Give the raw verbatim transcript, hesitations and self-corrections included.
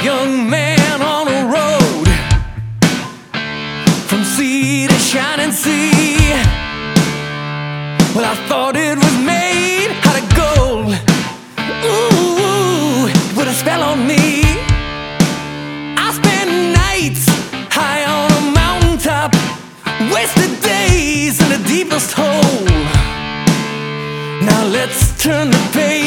young man on a road from sea to shining sea. Well, I thought it was made out of gold. Ooh, it put a spell on me. I spent nights high on a mountaintop, wasted days in the deepest hole. Now let's turn the page.